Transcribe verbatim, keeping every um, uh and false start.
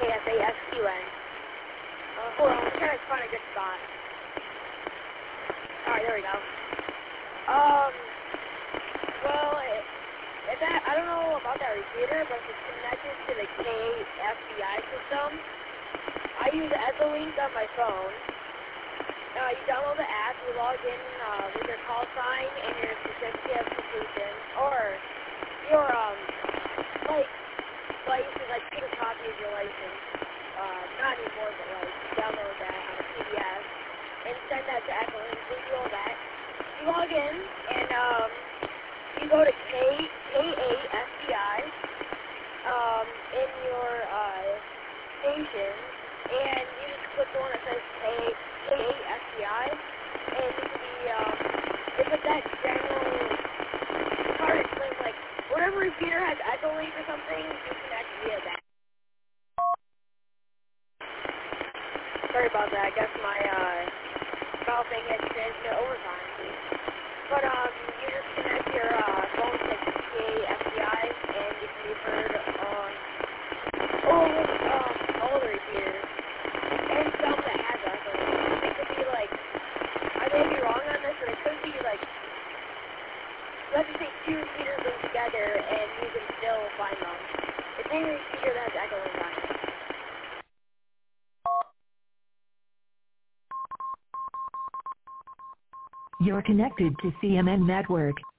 S A S Q N. Uh, hold on, I'm trying to find a good spot. Alright, there we go. Um, well, it, it, that, I don't know about that repeater, but it's connected to the K F B I system. I use Ethelink on my phone. Uh, you download the app, you log in uh, with your call sign and your certificate of completion, or your, um, like, license, like, take a copy of your license. Uh, not anymore, but, like, download that on a P D F and send that to Ethelink. So you do all that. You log in, and, um, you go to K, K A F B I, um, in your, uh, station, and you just click the one that says K, K A F B I, and it could be, um, if it's that general, it's hard to explain, like, whatever repeater has Ethelink or something, you connect via that. Sorry about that, I guess my, uh, mouth thing had transmit overtime. But, um, you just connect your, uh, phone to K A F B I, and you can be heard on all, um, all the repeaters. And some that has Ethelink. It could be, like, I may be wrong on this, but it could be, like, let's just say two repeaters them together, and you can still find them. It's any repeater that has Ethelink on it. You're connected to C M N Network.